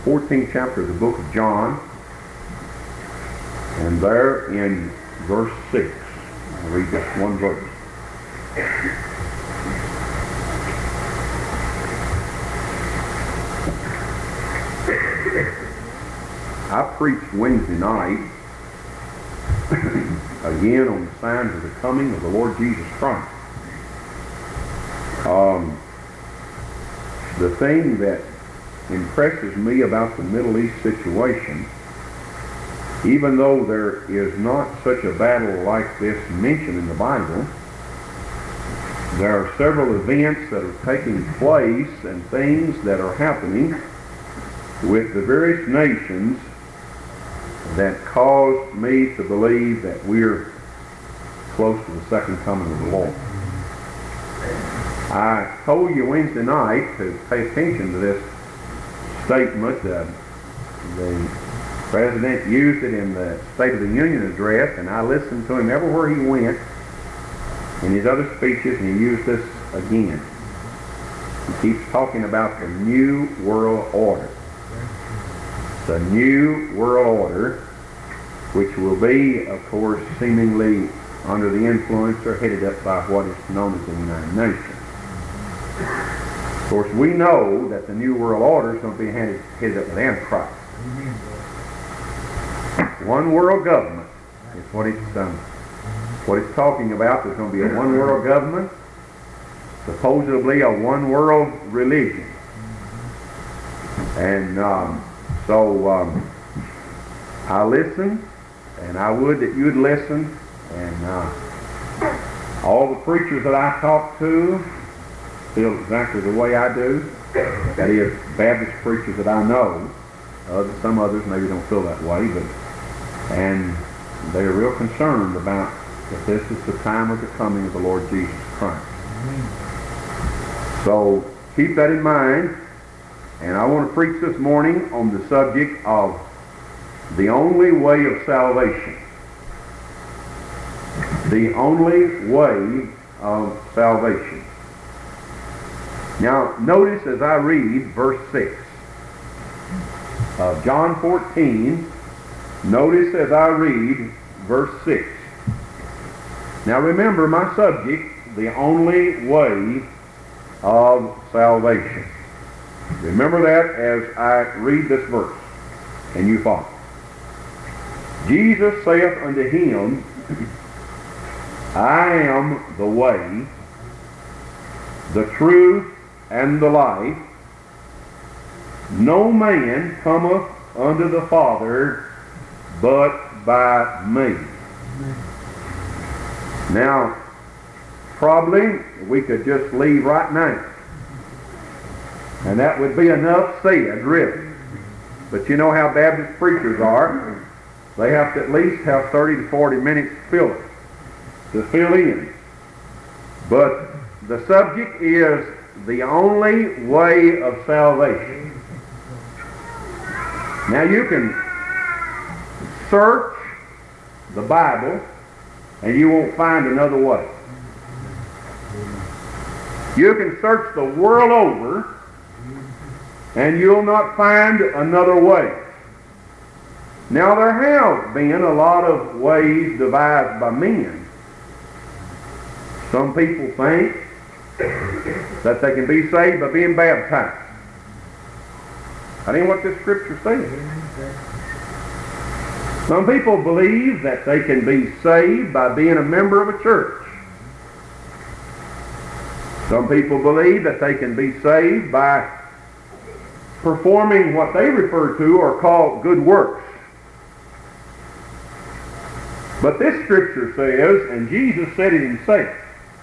14th chapter of the book of John, and there in verse 6. I'll read just one verse. I preached Wednesday night again on the signs of the coming of the Lord Jesus Christ. The thing that impresses me about the Middle East situation, even though there is not such a battle like this mentioned in the Bible, there are several events that are taking place and things that are happening with the various nations that cause me to believe that we're close to the second coming of the Lord. I told you Wednesday night to pay attention to this statement. The President used it in the State of the Union address, and I listened to him everywhere he went in his other speeches, and he used this again. He keeps talking about the New World Order. The New World Order, which will be, of course, seemingly under the influence or headed up by what is known as the United Nations. Of course, we know that the New World Order is going to be headed up with Antichrist. One world government is what it's talking about. There's going to be a one world government, supposedly a one world religion. And so I listened, and I would that you'd listen. And all the preachers that I talk to feel exactly the way I do. That is, Baptist preachers that I know. Some others maybe don't feel that way, and they're real concerned about that this is the time of the coming of the Lord Jesus Christ. So keep that in mind, and I want to preach this morning on the subject of the only way of salvation. The only way of salvation. Now, notice as I read verse 6 of John 14, notice as I read verse 6. Now remember my subject, the only way of salvation. Remember that as I read this verse, and you follow. Jesus saith unto him, I am the way, the truth, and the life. No man cometh unto the Father but by me. Now, probably we could just leave right now, and that would be enough said, really. But you know how Baptist preachers are. They have to at least have 30 to 40 minutes to fill in. But the subject is the only way of salvation. Now you can search the Bible and you won't find another way. You can search the world over and you'll not find another way. Now there have been a lot of ways devised by men. Some people think that they can be saved by being baptized. That ain't what this scripture says. Some people believe that they can be saved by being a member of a church. Some people believe that they can be saved by performing what they refer to or call good works. But this scripture says, and Jesus said it himself,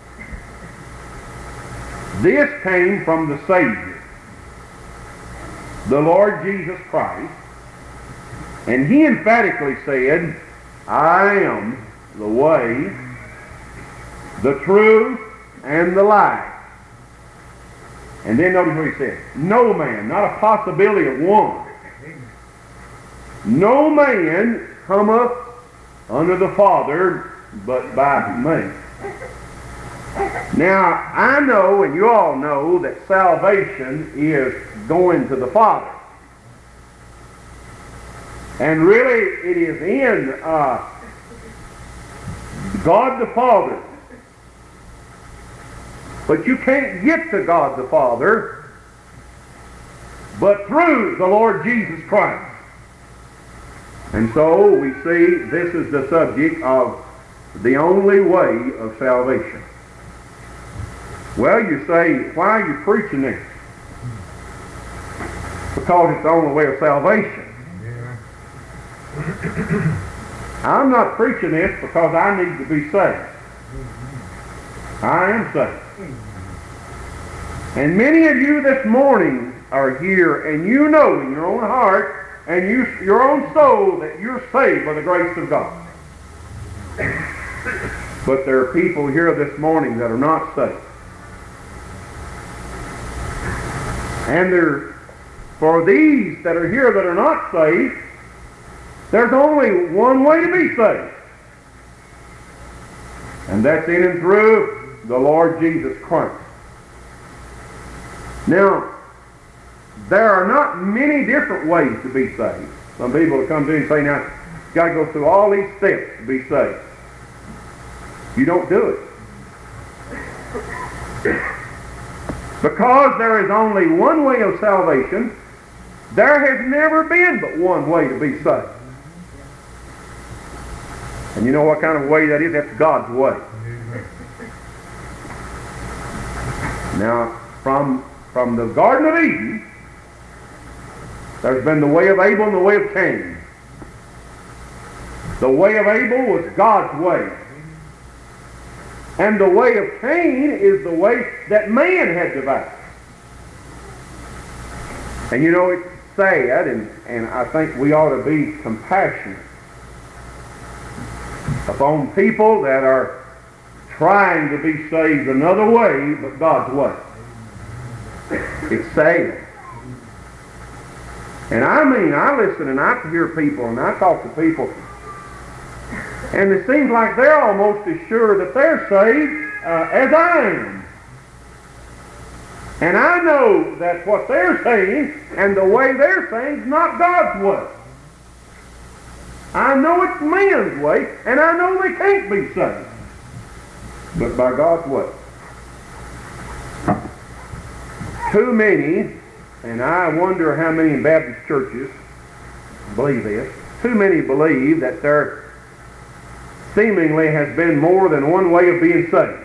this came from the Savior, the Lord Jesus Christ, and he emphatically said, I am the way, the truth, and the life. And then notice what he said. No man, not a possibility of one. No man cometh unto the Father but by me. Now, I know, and you all know, that salvation is going to the Father. And really, it is in God the Father. But you can't get to God the Father but through the Lord Jesus Christ. And so we see this is the subject of the only way of salvation. Well, you say, why are you preaching this? Because it's the only way of salvation. I'm not preaching this because I need to be saved. I am saved. And many of you this morning are here, and you know in your own heart and your own soul that you're saved by the grace of God. But there are people here this morning that are not saved. And for these that are here that are not saved, there's only one way to be saved. And that's in and through the Lord Jesus Christ. Now, there are not many different ways to be saved. Some people will come to you and say, now, you've got to go through all these steps to be saved. You don't do it. Because there is only one way of salvation, there has never been but one way to be saved. And you know what kind of way that is? That's God's way. Now, from the Garden of Eden, there's been the way of Abel and the way of Cain. The way of Abel was God's way. And the way of Cain is the way that man had devised. And you know, it's sad, and I think we ought to be compassionate upon people that are trying to be saved another way but God's way. It's sad. And I listen and I hear people and I talk to people, and it seems like they're almost as sure that they're saved as I am. And I know that what they're saying and the way they're saying is not God's way. I know it's man's way, and I know they can't be saved, but by God's way. Too many, and I wonder how many in Baptist churches believe this, too many believe that there seemingly has been more than one way of being saved.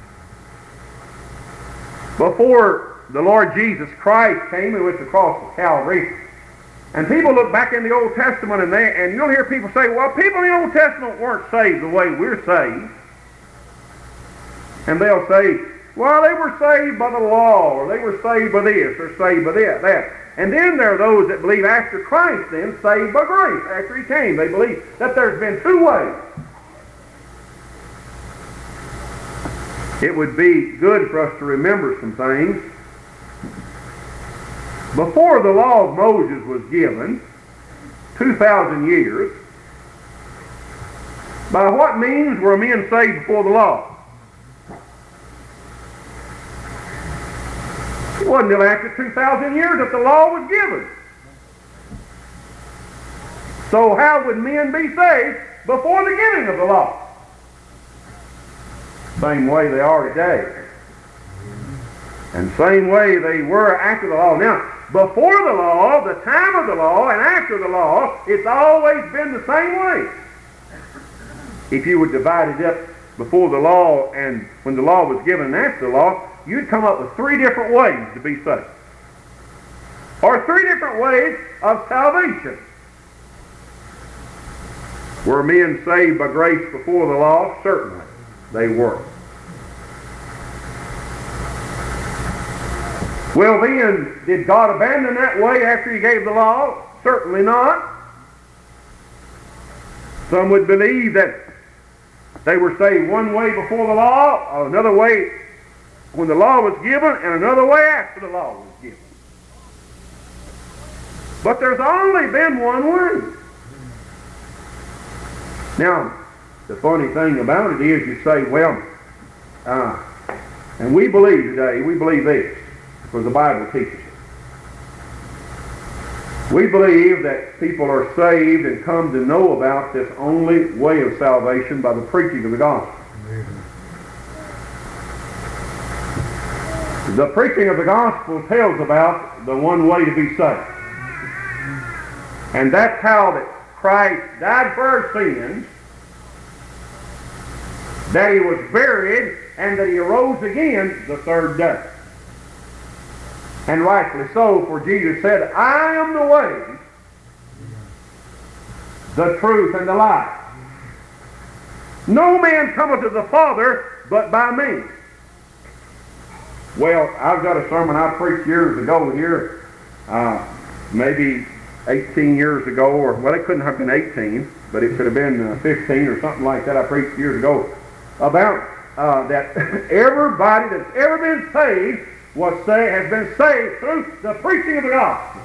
Before the Lord Jesus Christ came and went across the Calvary, and people look back in the Old Testament and you'll hear people say, well, people in the Old Testament weren't saved the way we're saved. And they'll say, well, they were saved by the law, or they were saved by this, or saved by that. And then there are those that believe after Christ then, saved by grace, after he came. They believe that there's been two ways. It would be good for us to remember some things. Before the law of Moses was given, 2,000 years, by what means were men saved before the law? It wasn't until after 2,000 years that the law was given. So how would men be saved before the giving of the law? Same way they are today. And same way they were after the law. Now, before the law, the time of the law, and after the law, it's always been the same way. If you would divide it up before the law and when the law was given and after the law, you'd come up with three different ways to be saved. Or three different ways of salvation. Were men saved by grace before the law? Certainly they were. Well then, did God abandon that way after he gave the law? Certainly not. Some would believe that they were saved one way before the law, another way when the law was given, and another way after the law was given. But there's only been one way. Now, the funny thing about it is you say, well, and we believe today, we believe this, because the Bible teaches it. We believe that people are saved and come to know about this only way of salvation by the preaching of the gospel. The preaching of the gospel tells about the one way to be saved. And that's how that Christ died for our sins, that he was buried, and that he arose again the third day. And rightly so, for Jesus said, I am the way, the truth, and the life. No man cometh to the Father but by me. Well, I've got a sermon I preached years ago here, maybe 18 years ago, or, well, it couldn't have been 18, but it could have been 15 or something like that I preached years ago, about that everybody that's ever been saved has been saved through the preaching of the gospel.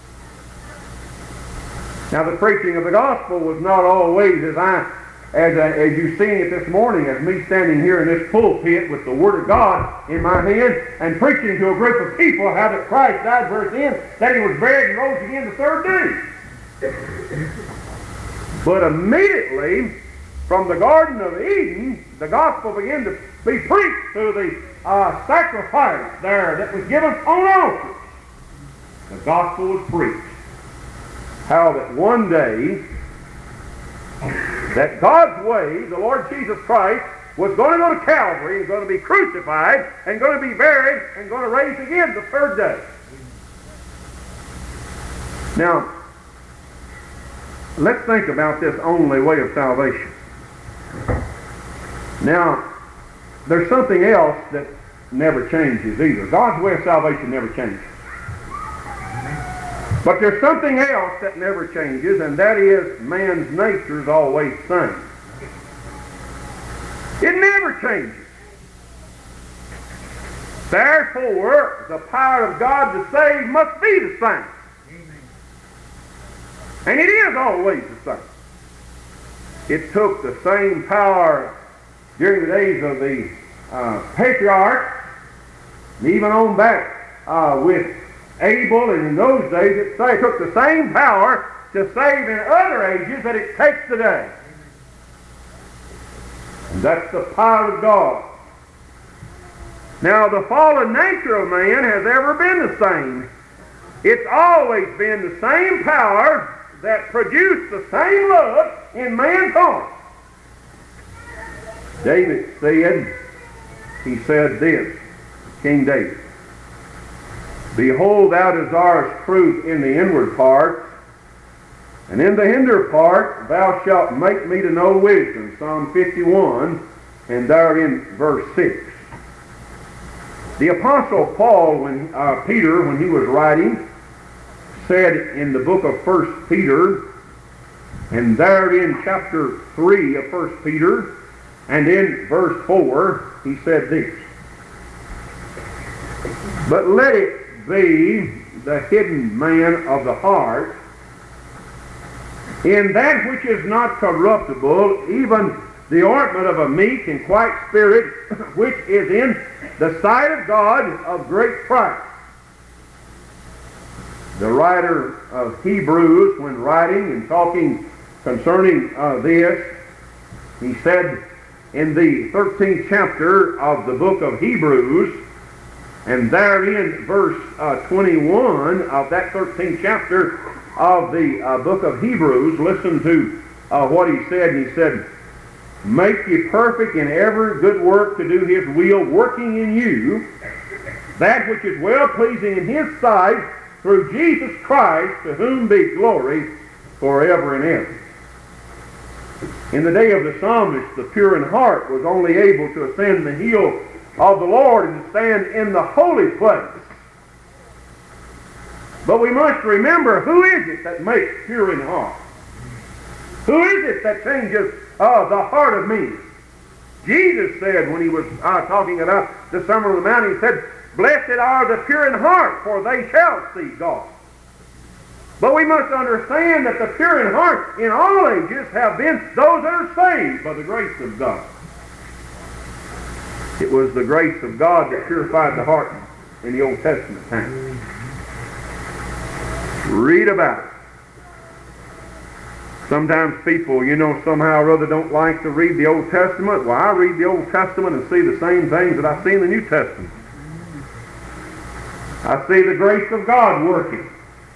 Now, the preaching of the gospel was not always as you've seen it this morning, as me standing here in this pulpit with the Word of God in my hand and preaching to a group of people how that Christ died for our sins, that he was buried and rose again the third day. But immediately from the Garden of Eden, the gospel began to be preached through the sacrifice there that was given on altars. The gospel was preached. How that one day, that God's way, the Lord Jesus Christ, was going to go to Calvary and going to be crucified and going to be buried and going to rise again the third day. Now, let's think about this only way of salvation. Now, there's something else that never changes either. God's way of salvation never changes. But there's something else that never changes, and that is man's nature is always the same. It never changes. Therefore, the power of God to save must be the same. And it is always the same. It took the same power during the days of the patriarchs, and even on back with Abel, and in those days it took the same power to save in other ages that it takes today. And that's the power of God. Now, the fallen nature of man has ever been the same. It's always been the same power that produced the same love in man's heart. David said this, King David, Behold, thou desirest truth in the inward parts, and in the hinder part thou shalt make me to know wisdom. Psalm 51, and therein verse 6. The Apostle Paul, Peter, when he was writing, said in the book of 1 Peter, and there in chapter 3 of 1 Peter, and in verse 4, he said this, But let it be the hidden man of the heart, in that which is not corruptible, even the ointment of a meek and quiet spirit, which is in the sight of God of great price. The writer of Hebrews, when writing and talking concerning this, he said in the 13th chapter of the book of Hebrews, and therein verse 21 of that 13th chapter of the book of Hebrews, listen to what he said. And he said, Make ye perfect in every good work to do his will, working in you that which is well-pleasing in his sight, through Jesus Christ, to whom be glory forever and ever. In the day of the psalmist, the pure in heart was only able to ascend the hill of the Lord and stand in the holy place. But we must remember, who is it that makes pure in heart? Who is it that changes the heart of men? Jesus said when he was talking about the Sermon on the Mount, he said, Blessed are the pure in heart, for they shall see God. But we must understand that the pure in heart in all ages have been those that are saved by the grace of God. It was the grace of God that purified the heart in the Old Testament time. Read about it. Sometimes people, somehow or other don't like to read the Old Testament. Well, I read the Old Testament and see the same things that I see in the New Testament. I see the grace of God working.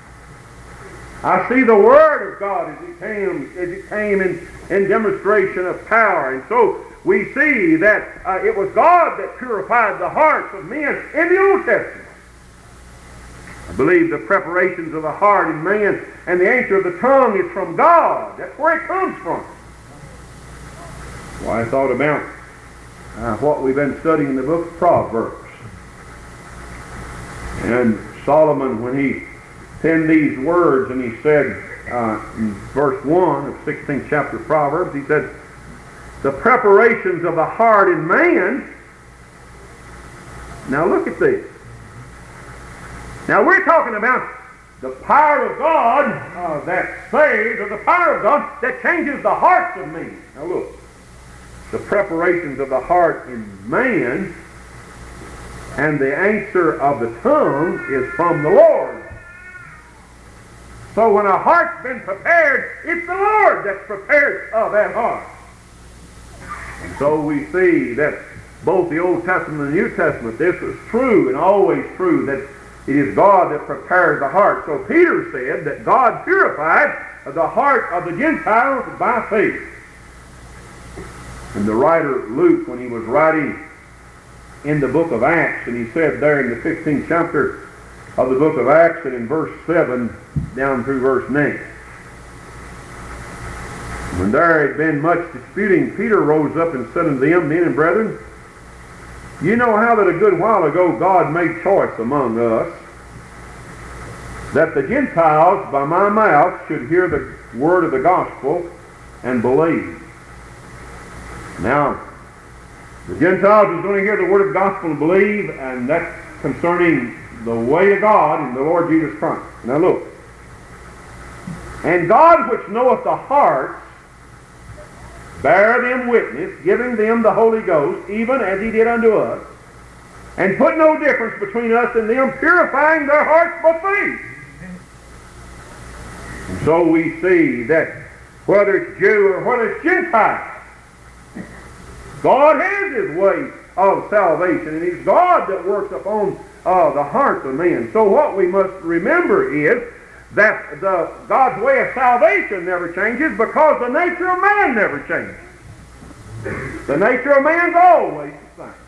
I see the Word of God as it came in demonstration of power. And so we see that it was God that purified the hearts of men in the Old Testament. I believe the preparations of the heart in man and the answer of the tongue is from God. That's where it comes from. Well, I thought about what we've been studying in the book of Proverbs. And Solomon, when he penned these words, and he said in verse 1 of 16th chapter of Proverbs, he said, the preparations of the heart in man. Now look at this. Now we're talking about the power of God that saves, or the power of God that changes the hearts of men. Now look, the preparations of the heart in man, and the answer of the tongue is from the Lord. So when a heart's been prepared, it's the Lord that's prepared that heart. And so we see that both the Old Testament and the New Testament, this is true and always true, that it is God that prepares the heart. So Peter said that God purified the heart of the Gentiles by faith. And the writer Luke, when he was writing in the book of Acts, and he said there in the 15th chapter of the book of Acts, and in verse 7 down through verse 9, when there had been much disputing, Peter rose up and said unto them, men and brethren, you know how that a good while ago God made choice among us, that the Gentiles by my mouth should hear the word of the gospel and believe. Now, the Gentiles is going to hear the word of the gospel and believe, and that's concerning the way of God in the Lord Jesus Christ. Now look. And God which knoweth the hearts bear them witness, giving them the Holy Ghost, even as he did unto us, and put no difference between us and them, purifying their hearts by faith. And so we see that whether it's Jew or whether it's Gentile, God has his way of salvation, and it's God that works upon the hearts of men. So what we must remember is that God's way of salvation never changes, because the nature of man never changes. The nature of man's always the same.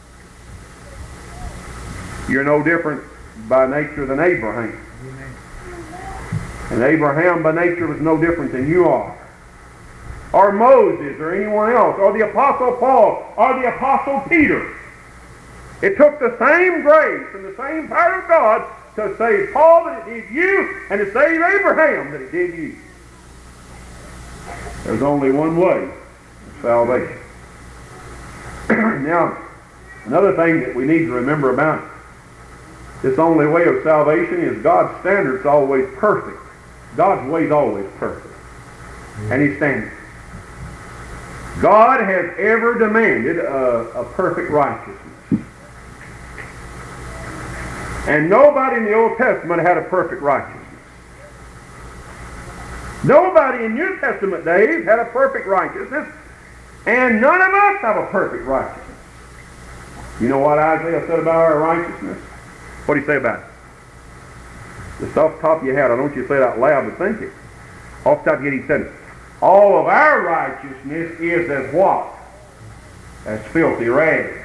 You're no different by nature than Abraham. And Abraham by nature was no different than you are, or Moses, or anyone else, or the Apostle Paul, or the Apostle Peter. It took the same grace and the same power of God to save Paul that it did you, and to save Abraham that it did you. There's only one way of salvation. Now, another thing that we need to remember about this only way of salvation is God's standard's always perfect. God's way is always perfect. And his standard. God has ever demanded a perfect righteousness. And nobody in the Old Testament had a perfect righteousness. Nobody in New Testament days had a perfect righteousness, and none of us have a perfect righteousness. You know what Isaiah said about our righteousness? What did he say about it? Just off the top of your head, I don't want you to say it out loud, but think it. Off the top of your head, he said, all of our righteousness is as what? As filthy rags.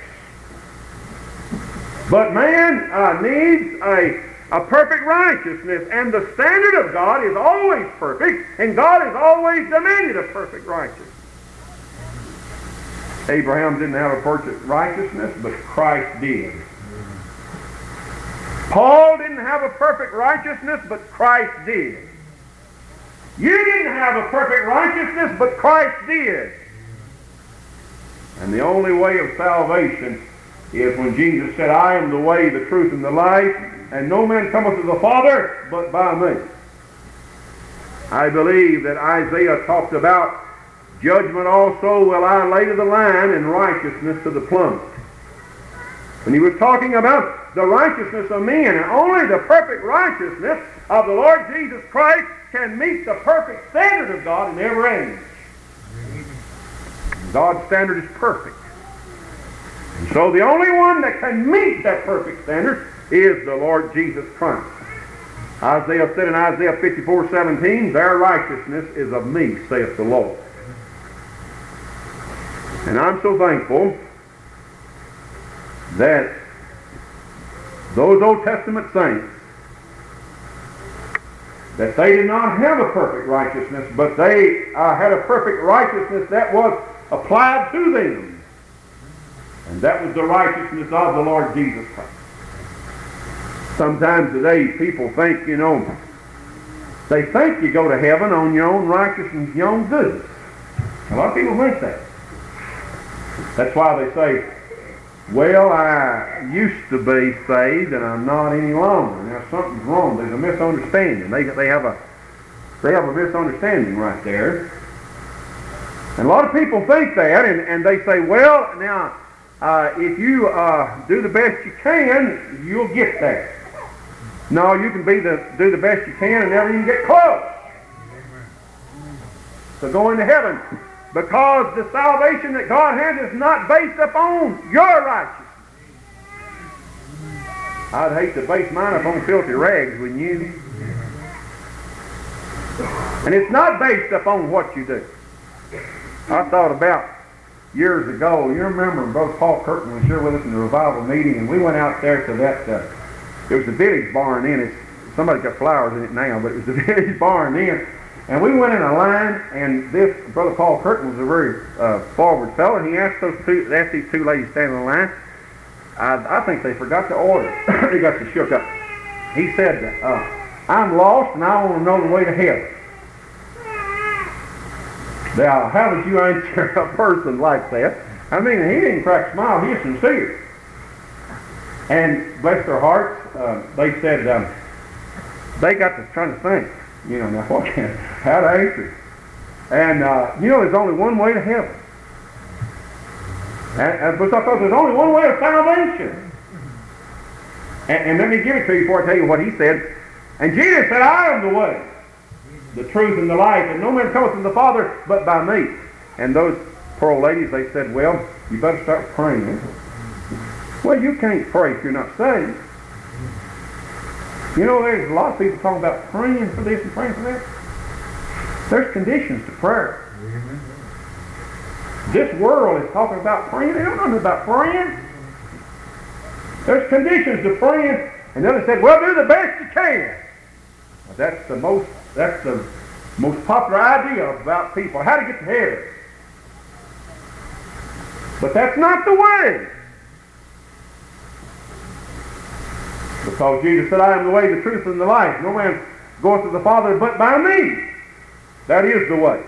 But man needs a perfect righteousness, and the standard of God is always perfect, and God has always demanded a perfect righteousness. Abraham didn't have a perfect righteousness, but Christ did. Paul didn't have a perfect righteousness, but Christ did. You didn't have a perfect righteousness, but Christ did. And the only way of salvation is when Jesus said, I am the way, the truth, and the life, and no man cometh to the Father but by me. I believe that Isaiah talked about judgment also will I lay to the line, and righteousness to the plummet. When he was talking about the righteousness of men. And only the perfect righteousness of the Lord Jesus Christ can meet the perfect standard of God in every age. God's standard is perfect. And so the only one that can meet that perfect standard is the Lord Jesus Christ. Isaiah said in Isaiah 54:17, their righteousness is of me, saith the Lord. And I'm so thankful that those Old Testament saints, that they did not have a perfect righteousness, but they had a perfect righteousness that was applied to them. And that was the righteousness of the Lord Jesus Christ. Sometimes today people think, they think you go to heaven on your own righteousness, your own goodness. A lot of people think that. That's why they say, well, I used to be saved and I'm not any longer. Now something's wrong. There's a misunderstanding. They have a misunderstanding right there. And a lot of people think that, and they say, well, now, if you do the best you can, you'll get there. No, you can do the best you can and never even get close to going to heaven. Because the salvation that God has is not based upon your righteousness. I'd hate to base mine upon filthy rags, wouldn't you? And it's not based upon what you do. I thought about years ago, you remember Brother Paul Curtin was here with us in the revival meeting, and we went out there to that, it was the village barn then. Somebody got flowers in it now, but it was the village barn then. And we went in a line, and this Brother Paul Curtin was a very forward fellow, and he asked these two ladies standing in the line, I think they forgot to order. They got so shook up. He said, I'm lost, and I want to know the way to heaven. Now, how would you answer a person like that? I mean, he didn't crack a smile, he was sincere. And bless their hearts, they said, they got to trying to think, now how to answer. And, there's only one way to heaven. But because there's only one way of salvation. And let me give it to you before I tell you what he said. And Jesus said, I am the way, the truth, and the life, and no man cometh to the Father but by me. And those poor old ladies, they said, well, you better start praying. Well, you can't pray if you're not saved. There's a lot of people talking about praying for this and praying for that. There's conditions to prayer. This world is talking about praying. They don't know nothing about praying. There's conditions to praying. And then they said, well, do the best you can. Well, that's the most popular idea about people, how to get to heaven. But that's not the way. Because Jesus said, I am the way, the truth, and the life. No man goeth to the Father but by me. That is the way.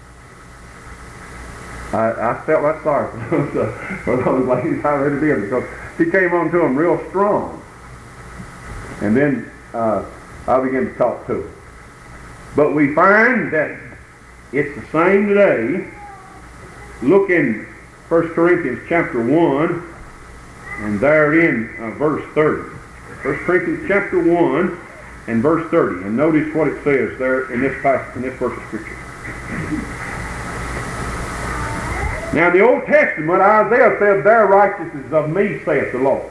I felt that sorry for those ladies. I really did, because he came on to them real strong. And then I began to talk to them. But we find that it's the same today. Look in 1 Corinthians chapter 1, and there in verse 30. 1 Corinthians chapter 1 and verse 30. And notice what it says there in this passage, in this verse of Scripture. Now in the Old Testament, Isaiah said, their righteousness is of me, saith the Lord.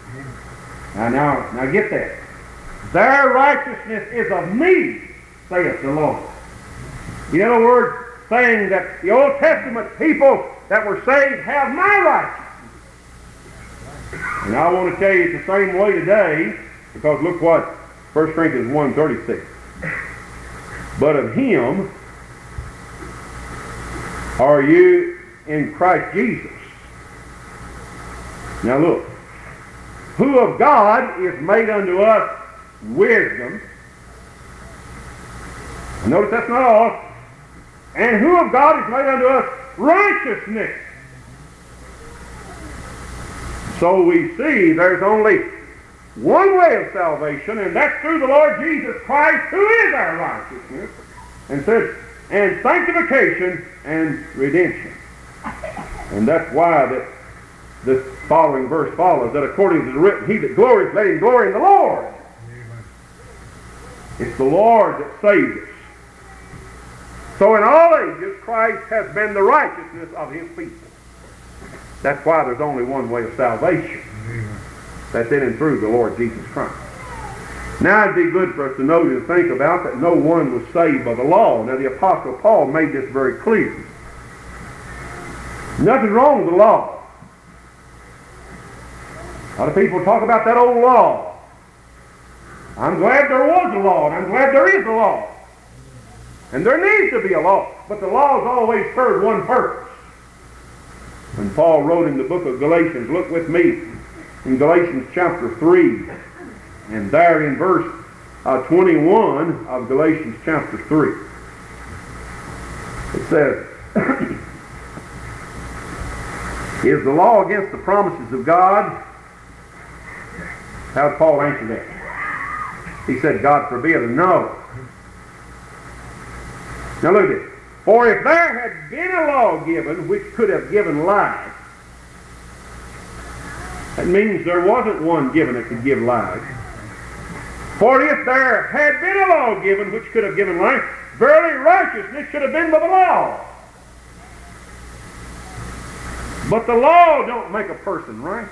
Now get that. Their righteousness is of me, saith the Lord. In other words, saying that the Old Testament people that were saved have my righteousness. And I want to tell you it's the same way today, because look what 1 Corinthians 1:36. But of him are you in Christ Jesus. Now look, who of God is made unto us wisdom. And notice that's not all. And who of God is made unto us righteousness. So we see there's only one way of salvation, and that's through the Lord Jesus Christ, who is our righteousness, and says, and sanctification and redemption. And that's why that this following verse follows, that according to the written, he that glories, let him glory in the Lord. It's the Lord that saves us. So in all ages, Christ has been the righteousness of his people. That's why there's only one way of salvation. That's in and through the Lord Jesus Christ. Now it'd be good for us to know and think about that no one was saved by the law. Now the Apostle Paul made this very clear. Nothing wrong with the law. A lot of people talk about that old law. I'm glad there was a law, and I'm glad there is a law. And there needs to be a law. But the law's always served one purpose. When Paul wrote in the book of Galatians, look with me in Galatians chapter 3, and there in verse 21 of Galatians chapter 3. It says, is the law against the promises of God? How did Paul answer that? He said, God forbid, and no. Now look at this. For if there had been a law given which could have given life, that means there wasn't one given that could give life. For if there had been a law given which could have given life, verily righteousness should have been by the law. But the law don't make a person righteous.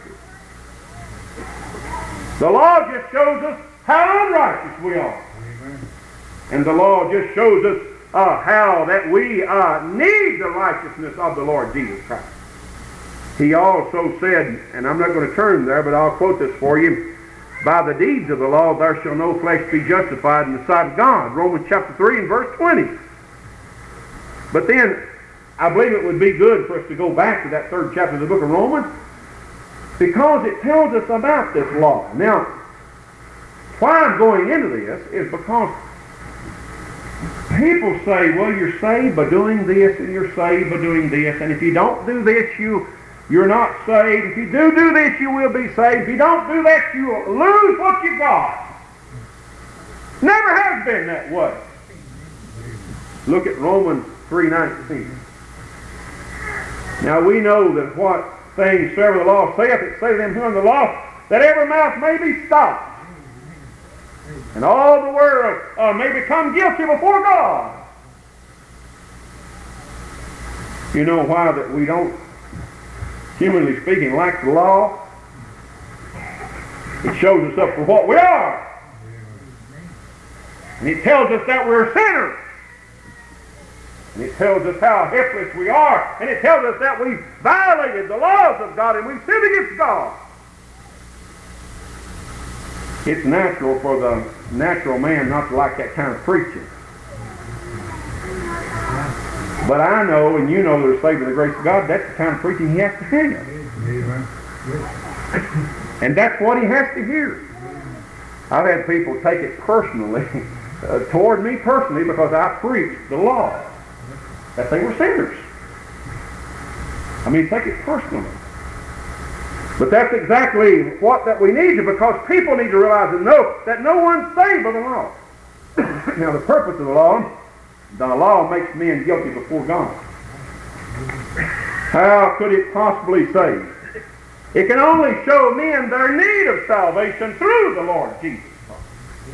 The law just shows us how unrighteous we are. And the law just shows us how that we need the righteousness of the Lord Jesus Christ. He also said, and I'm not going to turn there, but I'll quote this for you, by the deeds of the law there shall no flesh be justified in the sight of God. Romans chapter 3 and verse 20. But then, I believe it would be good for us to go back to that 3rd chapter of the book of Romans, because it tells us about this law. Now, why I'm going into this is because people say, well, you're saved by doing this, and you're saved by doing this, and if you don't do this, you're not saved. If you do this, you will be saved. If you don't do that, you'll lose what you got. Never has been that way. Look at Romans 3:19. Now we know that what things soever the law saith, it saith them who in the law, that every mouth may be stopped, and all the world may become guilty before God. You know why that we don't, humanly speaking, like the law? It shows us up for what we are. And it tells us that we're sinners. And it tells us how helpless we are. And it tells us that we've violated the laws of God and we've sinned against God. It's natural for the natural man not to like that kind of preaching. But I know, and you know, they're saved by the grace of God, that's the kind of preaching he has to have. And that's what he has to hear. I've had people take it personally, toward me personally, because I preached the law, that they were sinners. I mean, take it personally. But that's exactly what that we need to, because people need to realize and know that no one's saved by the law. Now, the purpose of the law makes men guilty before God. How could it possibly save? It can only show men their need of salvation through the Lord Jesus Christ.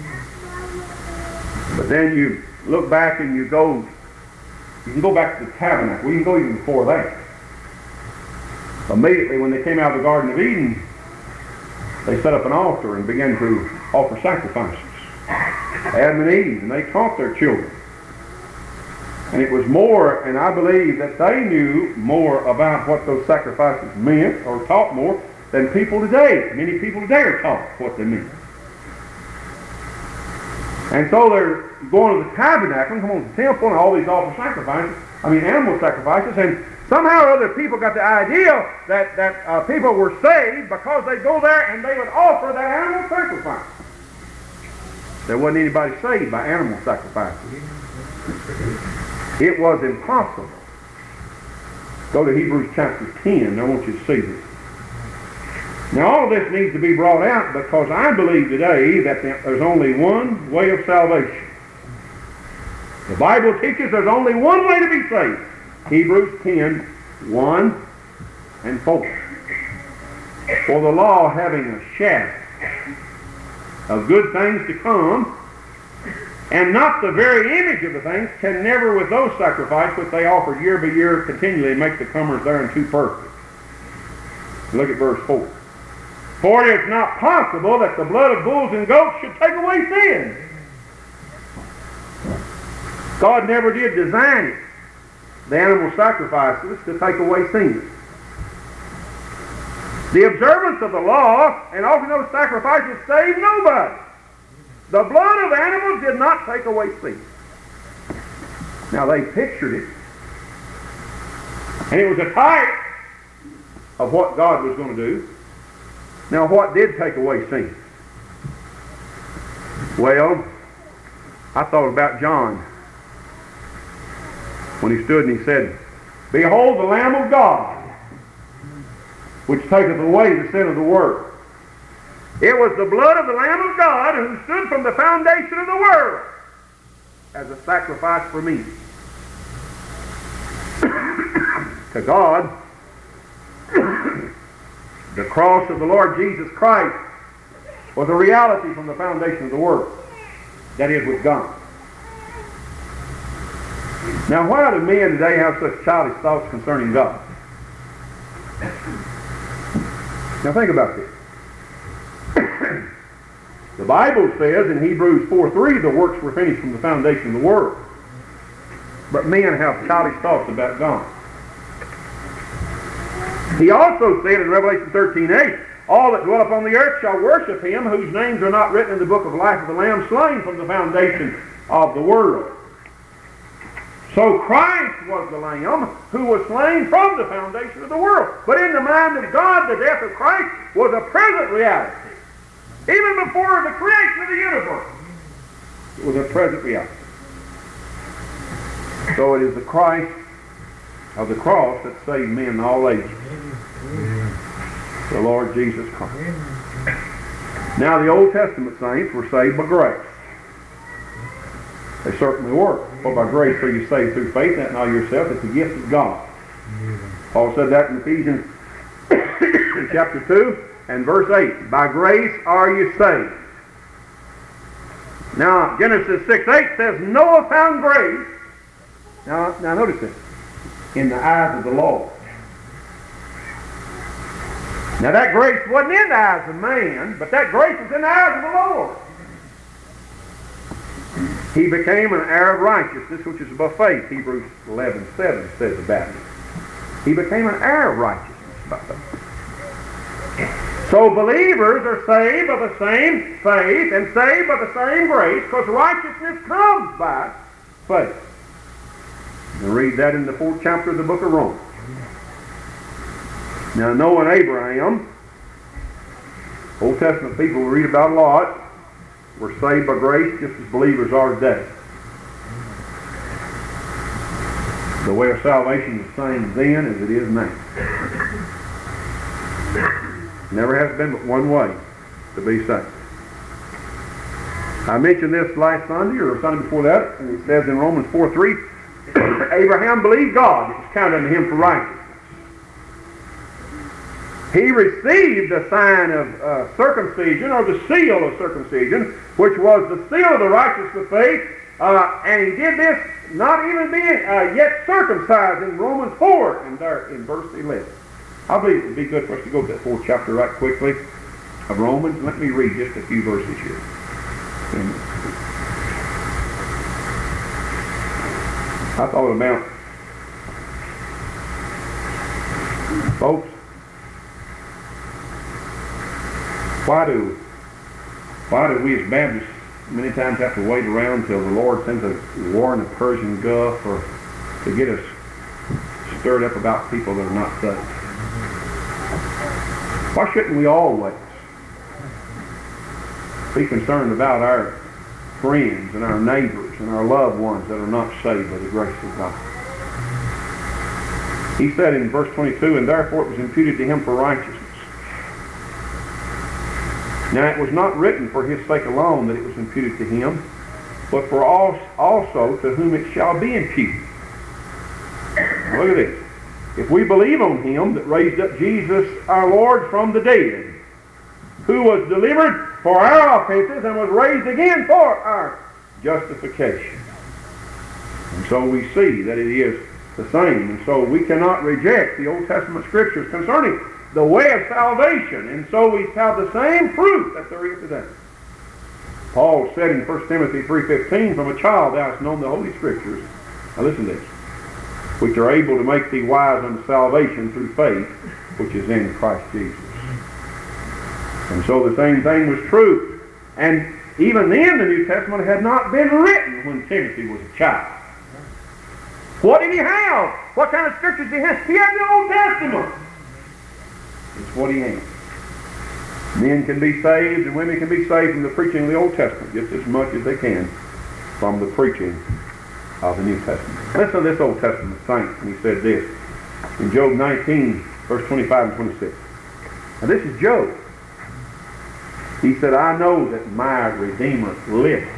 But then you look back and you can go back to the tabernacle. We can go even before that. Immediately when they came out of the Garden of Eden, they set up an altar and began to offer sacrifices. Adam and Eve, and they taught their children. And it was more, and I believe that they knew more about what those sacrifices meant, or taught more, than people today. Many people today are taught what they mean. And so they're going to the tabernacle, come on to the temple, and all these awful sacrifices, animal sacrifices, and somehow or other people got the idea that people were saved because they'd go there and they would offer that animal sacrifice. There wasn't anybody saved by animal sacrifices. It was impossible. Go to Hebrews chapter 10. I want you to see this. Now all of this needs to be brought out because I believe today that there's only one way of salvation. The Bible teaches there's only one way to be saved. Hebrews 10, 1 and 4. For the law, having a shadow of good things to come, and not the very image of the things, can never with those sacrifices which they offered year by year continually make the comers thereunto perfect. Look at verse 4. For it is not possible that the blood of bulls and goats should take away sin. God never did design it, the animal sacrifices, to take away sin. The observance of the law and offering those sacrifices saved nobody. The blood of animals did not take away sin. Now they pictured it, and it was a type of what God was going to do. Now what did take away sin? Well, I thought about John when he stood and he said, Behold the Lamb of God, which taketh away the sin of the world. It was the blood of the Lamb of God who stood from the foundation of the world as a sacrifice for me. To God, the cross of the Lord Jesus Christ was a reality from the foundation of the world. That is, with God. Now, why do men today have such childish thoughts concerning God? Now think about this. The Bible says in Hebrews 4:3 the works were finished from the foundation of the world. But men have childish thoughts about God. He also said in Revelation 13:8, All that dwell upon the earth shall worship him whose names are not written in the book of life of the Lamb slain from the foundation of the world. So Christ was the Lamb who was slain from the foundation of the world. But in the mind of God, the death of Christ was a present reality. Even before the creation of the universe, it was a present reality. So it is the Christ of the cross that saved men in all ages. The Lord Jesus Christ. Now the Old Testament saints were saved by grace. They certainly were. For by grace are you saved through faith, that not yourself, it's a gift of God. Paul said that in Ephesians chapter 2 and verse 8. By grace are you saved. Now Genesis 6:8 says Noah found grace. Now notice this. In the eyes of the Lord. Now that grace wasn't in the eyes of man, but that grace was in the eyes of the Lord. He became an heir of righteousness, which is above faith. Hebrews 11:7 says about him. He became an heir of righteousness by faith. So believers are saved by the same faith and saved by the same grace, because righteousness comes by faith. And read that in the 4th chapter of the book of Romans. Now Noah and Abraham, Old Testament people we read about a lot, were saved by grace just as believers are today. The way of salvation is the same then as it is now. Never has been but one way to be saved. I mentioned this last Sunday or Sunday before that, and it says in Romans 4:3, Abraham believed God, it was counted unto him for righteousness. He received the sign of circumcision, or the seal of circumcision, which was the seal of the righteous of faith, and he did this not even being yet circumcised in Romans 4, and there in verse 11. I believe it would be good for us to go to that 4th chapter right quickly of Romans. Let me read just a few verses here. I thought about, folks, why do we as Baptists many times have to wait around till the Lord sends a war in the Persian Gulf or to get us stirred up about people that are not saved? Why shouldn't we always be concerned about our friends and our neighbors and our loved ones that are not saved by the grace of God? He said in verse 22, and therefore it was imputed to him for righteousness. Now it was not written for his sake alone that it was imputed to him, but for all also to whom it shall be imputed. Now look at this. if we believe on Him that raised up Jesus our Lord from the dead, who was delivered for our offenses and was raised again for our justification. And so we see that it is the same. And so we cannot reject the Old Testament Scriptures concerning the way of salvation. And so we have the same fruit that there is today. Paul said in 1 Timothy 3:15, from a child thou hast known the Holy Scriptures. Now listen to this. Which are able to make thee wise unto salvation through faith, which is in Christ Jesus. And so the same thing was true. And even then the New Testament had not been written when Timothy was a child. What did he have? What kind of scriptures did he have? He had the Old Testament. It's what he had. Men can be saved and women can be saved from the preaching of the Old Testament just as much as they can from the preaching of the New Testament. Listen to this Old Testament saint, and he said this in Job 19, verse 25 and 26. Now this is Job. He said, I know that my Redeemer liveth.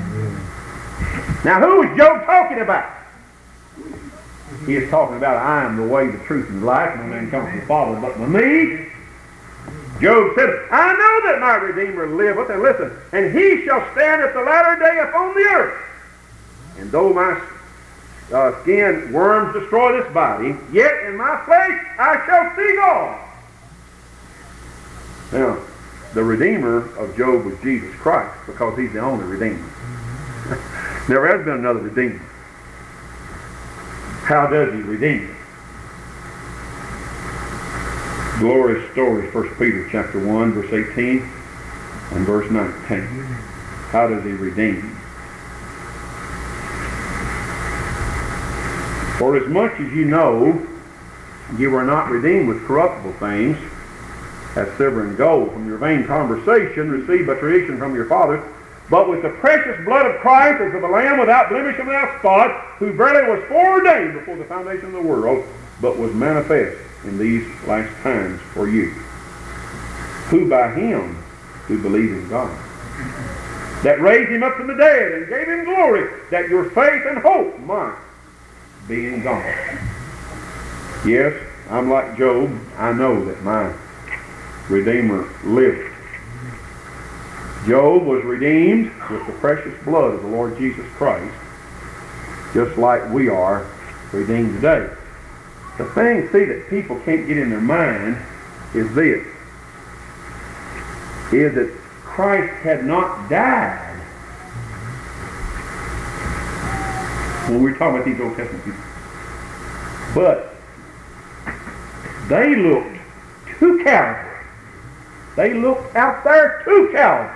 Now who is Job talking about? He is talking about, I am the way, the truth, and the life. No man comes to the Father but by me. Job said, I know that my Redeemer liveth, and listen, and he shall stand at the latter day upon the earth. And though my skin worms destroy this body, yet in my flesh I shall see God. Now, the Redeemer of Job was Jesus Christ, because he's the only Redeemer. Never has been another Redeemer. How does he redeem? Glorious stories, 1 Peter chapter 1, verse 18 and verse 19. How does he redeem? For as much as you know, you were not redeemed with corruptible things, as silver and gold, from your vain conversation received by tradition from your fathers, but with the precious blood of Christ as of a lamb without blemish and without spot, who verily was foreordained before the foundation of the world, but was manifest in these last times for you, who by him do believe in God, that raised him up from the dead and gave him glory, that your faith and hope might be in God. Yes, I'm like Job. I know that my Redeemer liveth. Job was redeemed with the precious blood of the Lord Jesus Christ, just like we are redeemed today. The thing, see, that people can't get in their mind is this, is that Christ had not died. When we're talking about these Old Testament people. But they looked to Calvary. They looked out there to Calvary.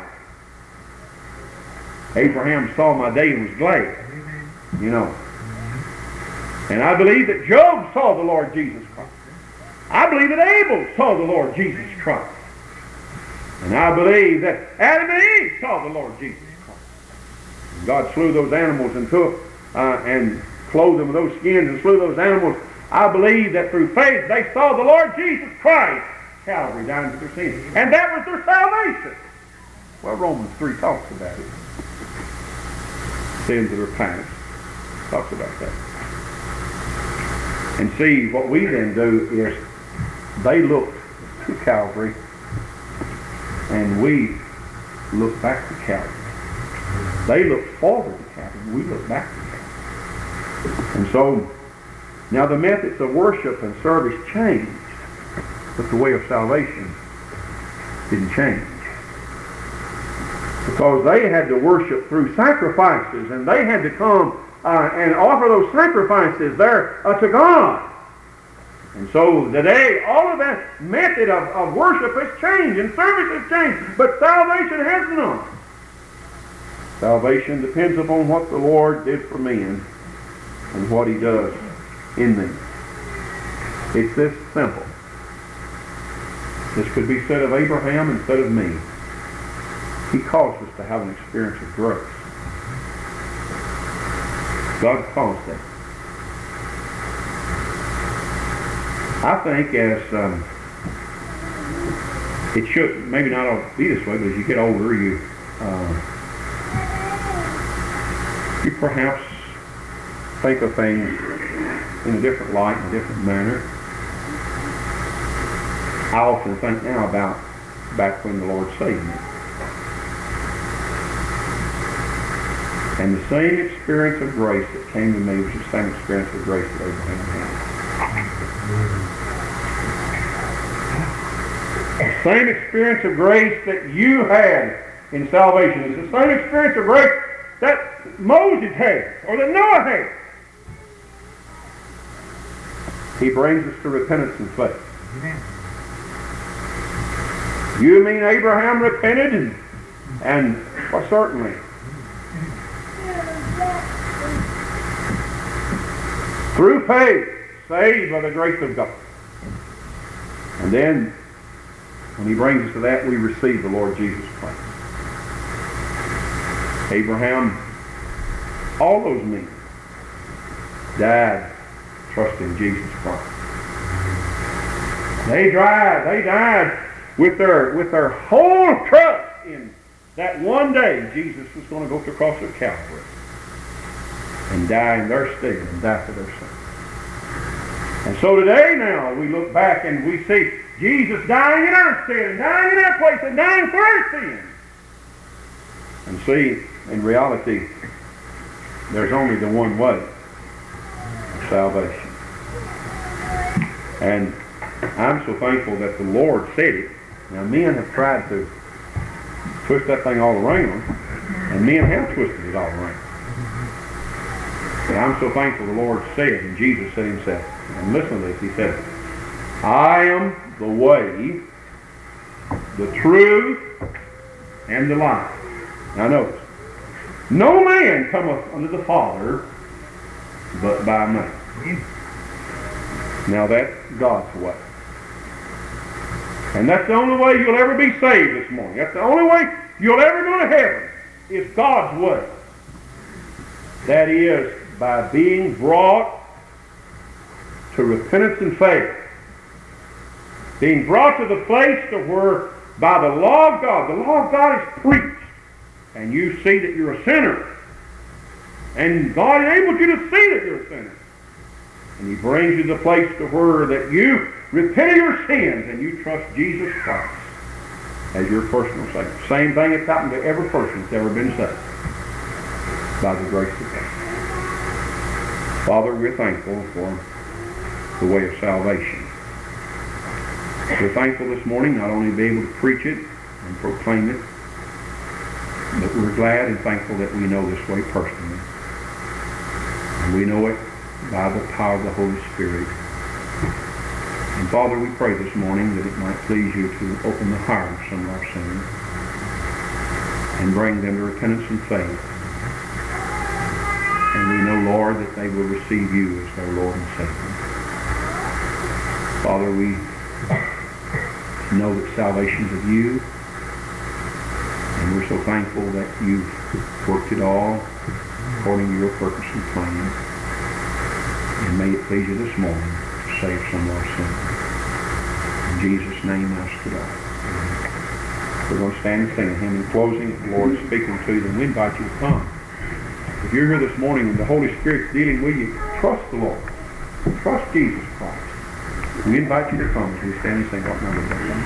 Abraham saw my day and was glad. You know. And I believe that Job saw the Lord Jesus Christ. I believe that Abel saw the Lord Jesus Christ. And I believe that Adam and Eve saw the Lord Jesus Christ. And God slew those animals and took and clothed them with those skins and slew those animals. I believe that through faith they saw the Lord Jesus Christ, Calvary, dying for their sins. And that was their salvation. Well, Romans 3 talks about it. Sins that are past. Talks about that. And see, what we then do is they look to Calvary and we look back to Calvary. They look forward to Calvary and we look back to Calvary. And so, now the methods of worship and service changed, but the way of salvation didn't change. Because they had to worship through sacrifices, and they had to come and offer those sacrifices there to God. And so today, all of that method of worship has changed, and service has changed, but salvation has not. Salvation depends upon what the Lord did for men and what he does in them. It's this simple. This could be said of Abraham instead of me. He caused us to have an experience of grace. God caused that. I think as it should, maybe not all be this way, but as you get older, you perhaps think of things in a different light, in a different manner. I often think now about back when the Lord saved me. And the same experience of grace that came to me was the same experience of grace that Abraham had. The same experience of grace that you had in salvation is the same experience of grace that Moses had, or that Noah had. He brings us to repentance and faith. Amen. You mean Abraham repented? And well, certainly. Through faith, saved by the grace of God. And then, when he brings us to that, we receive the Lord Jesus Christ. Abraham, all those men, died trusting Jesus Christ. They died with their whole trust in that one day Jesus was going to go to the cross of Calvary and die in their stead and die for their sins. And so today now we look back and we see Jesus dying in our stead and dying in our place and dying for our sins. And see, in reality, there's only the one way of salvation. And I'm so thankful that the Lord said it. Now men have tried to twist that thing all around, and men have twisted it all around. But I'm so thankful the Lord said, and Jesus said himself, and listen to this, he said, I am the way, the truth, and the life. Now notice, no man cometh unto the Father but by me. Now that's God's way. And that's the only way you'll ever be saved this morning. That's the only way you'll ever go to heaven is God's way. That is by being brought to repentance and faith. Being brought to the place to where by the law of God is preached. And you see that you're a sinner. And God enables you to see that you're a sinner. And he brings you to the place to where that you repent of your sins and you trust Jesus Christ as your personal Savior. Same thing that's happened to every person that's ever been saved by the grace of God. Father, we're thankful for the way of salvation. We're thankful this morning not only to be able to preach it and proclaim it, but we're glad and thankful that we know this way personally. And we know it by the power of the Holy Spirit. And Father, we pray this morning that it might please you to open the heart of some of our sinners and bring them to repentance and faith. And we know, Lord, that they will receive you as their Lord and Savior. Father, we know that salvation is of you, and we're so thankful that you've worked it all according to your purpose and plan. And may it please you this morning to save some of our sinners. In Jesus' name I ask it all. We're going to stand and sing a hymn in closing. If the Lord is speaking to you, then we invite you to come. If you're here this morning and the Holy Spirit's dealing with you, trust the Lord. Trust Jesus Christ. We invite you to come as we stand and sing what number is that?